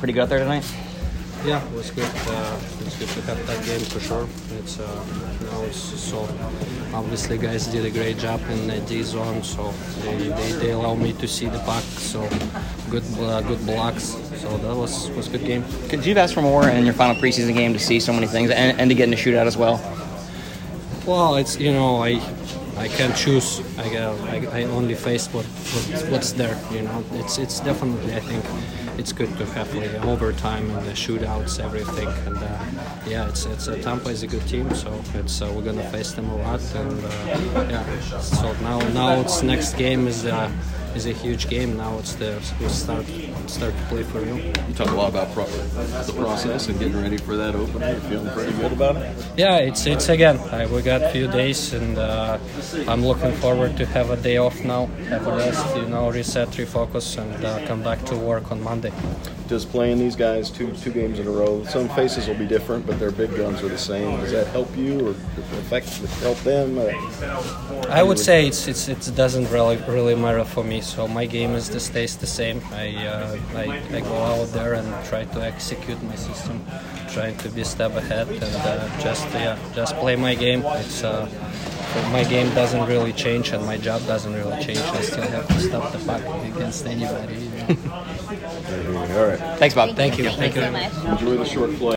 pretty good out there tonight? Yeah, it was good. It's good to have that game for sure. It's so obviously guys did a great job in the D zone, so they allow me to see the puck. So good blocks. So that was a good game. Could you have asked for more in your final preseason game to see so many things and to get in a shootout as well? Well, it's I can't choose. I only face what's there. It's definitely, I think it's good to have like overtime and the shootouts, everything. And it's Tampa is a good team, so we're gonna face them a lot. And so now it's next game is a huge game. Now we start to play for real. You talk a lot about the process and getting ready for that opener. You're feeling pretty good about it? Yeah, it's again. We got a few days, and I'm looking forward to have a day off now, have a rest, reset, refocus, and come back to work on Monday. Does playing these guys two games in a row, some faces will be different, but their big guns are the same. Does that help you or help them? I would say it doesn't really matter for me. So my game stays the same. I go out there and try to execute my system, trying to be a step ahead and just play my game. My game doesn't really change and my job doesn't really change. I still have to stop the puck against anybody. All right. Thanks, Bob. Thank you. Thank you so much. Enjoy the short flight.